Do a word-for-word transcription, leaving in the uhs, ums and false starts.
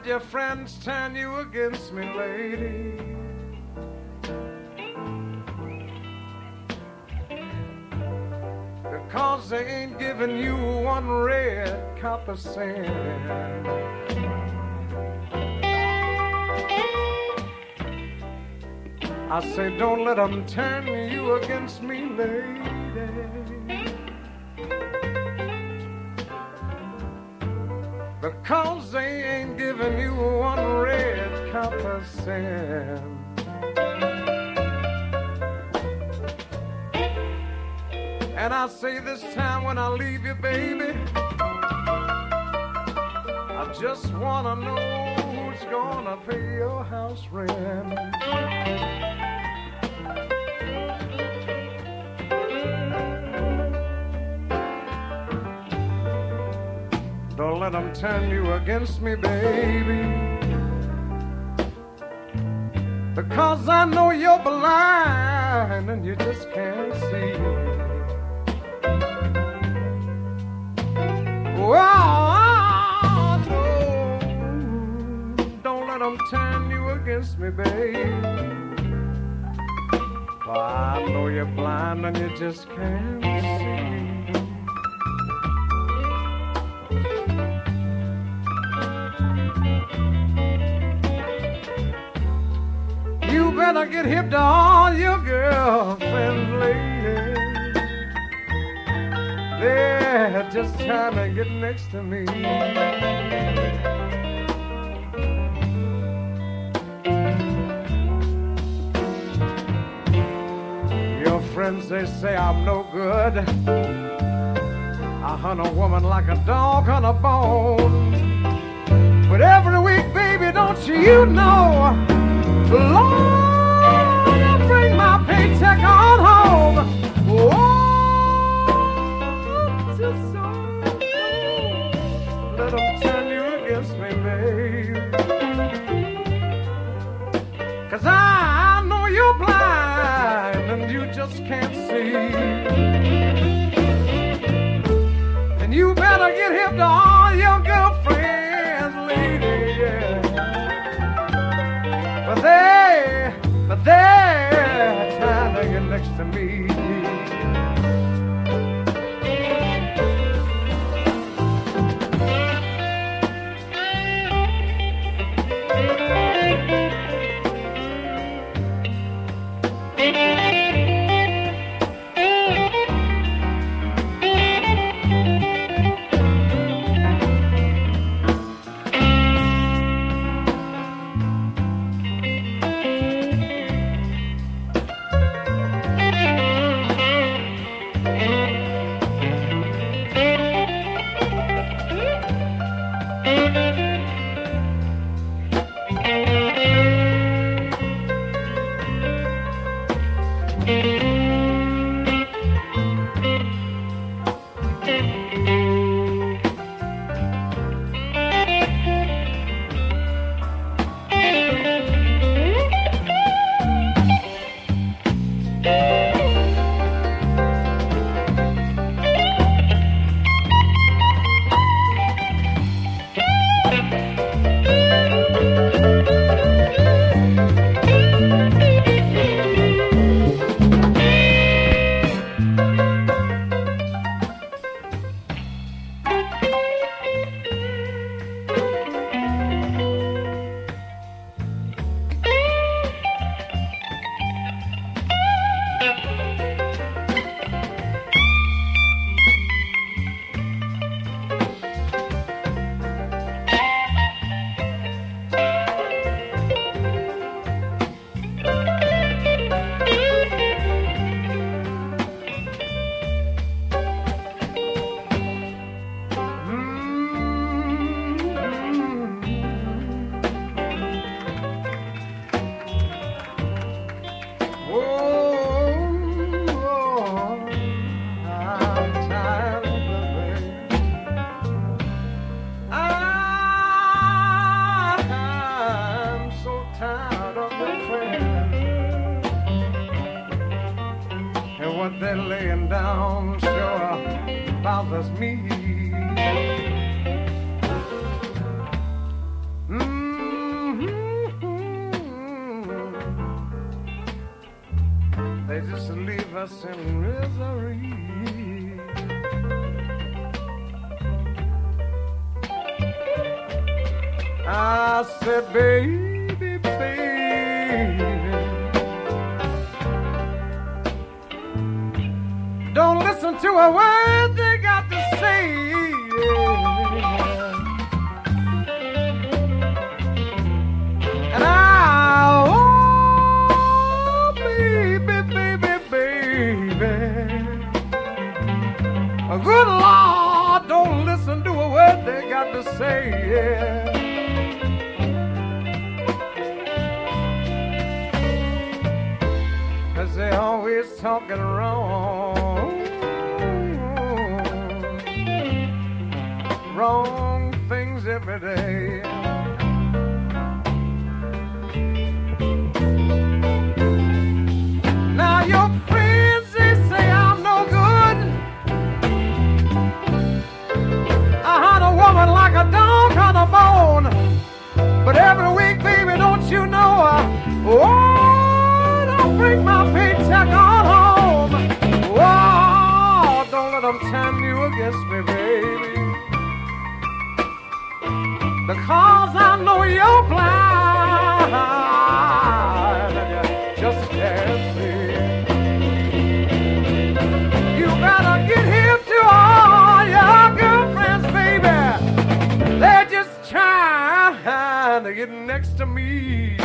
let your friends turn you against me, lady. Because they ain't giving you one red copper cent. I say don't let them turn you against me, lady. Because they ain't giving you one red copper cent. And I say this time when I leave you, baby, I just wanna know who's gonna pay your house rent. Don't let them turn you against me, baby, because I know you're blind and you just can't see. Oh, no, don't let them turn you against me, baby, for I know you're blind and you just can't see. You better get hip to all your girlfriends, lady. They're just trying to get next to me. Your friends, they say I'm no good. I hunt a woman like a dog on a bone. But every week, baby, don't you know, Lord, I bring my paycheck on home. Oh, just so let them turn you against me, babe. Cause I know you're blind and you just can't see. And you better get hip to all your girlfriends, lady, yeah. But they, but they're trying to get next to me. What they're laying down sure bothers me. Mm. They just leave us in misery. I said, baby, baby, don't listen to a word they got to say. And I, oh, baby, baby, baby, a good Lord, don't listen to a word they got to say. Yeah. Cause they always talking wrong, wrong things every day. Now your friends, they say I'm no good. I hunt a woman like a dog on a bone. But every week, baby, don't you know, uh, oh, don't bring my paycheck on home. Oh, don't let them turn you against me, baby. Because I know you're blind and you just can't see. You better get hip to all your girlfriends, baby. They're just trying to get next to me.